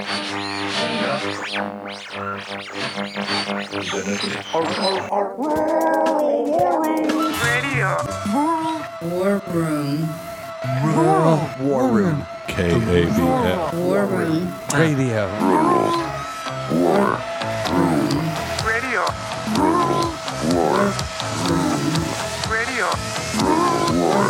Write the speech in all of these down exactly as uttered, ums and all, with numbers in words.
War Room. Rural War Room. K A V F. War Room. Radio. War Room. Radio. War Radio.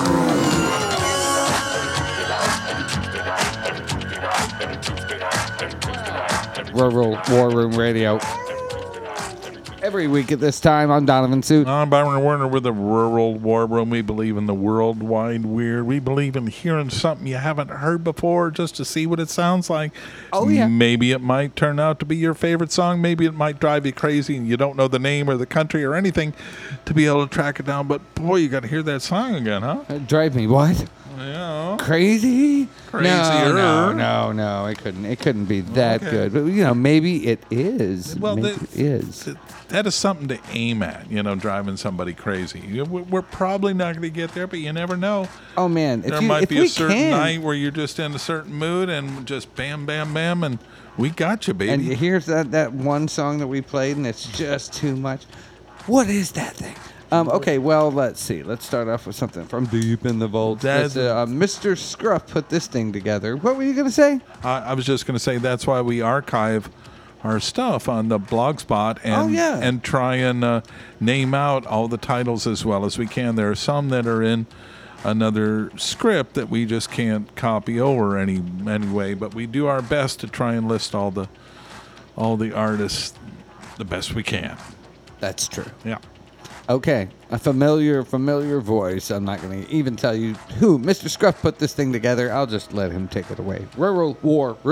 Rural War Room Radio. Every week at this time, I'm Donovan Suit. I'm Byron Werner with the Rural War Room. We believe in the worldwide weird. We believe in hearing something you haven't heard before just to see what it sounds like. Oh, yeah. Maybe it might turn out to be your favorite song. Maybe it might drive you crazy and you don't know the name or the country or anything to be able to track it down. But, boy, you got to hear that song again, huh? Uh, drive me what? Yeah. Crazy? Crazier. No, no, no, no. It couldn't. It couldn't be that Okay. good. But you know, maybe it is. Well, maybe the- it is. Th- That is something to aim at, you know, driving somebody crazy. You know, we- We're probably not going to get there, but you never know. Oh man, if There you, might if be we a certain can, night where you're just in a certain mood and just bam, bam, bam, and we got you, baby. and here's that that one song that we played, and it's just too much. What is that thing? Um, okay, well, let's see. Let's start off with something from deep in the vault. That's- Let's, uh, Mister Scruff put this thing together. What were you gonna say? I, I was just going to say that's why we archive our stuff on the Blogspot and Oh, yeah. and try and uh, name out all the titles as well as we can. There are some that are in another script that we just can't copy over any anyway, but we do our best to try and list all the all the artists the best we can. That's true. Yeah. Okay, a familiar, familiar voice. I'm not going to even tell you who. Mister Scruff put this thing together. I'll just let him take it away. Rural War.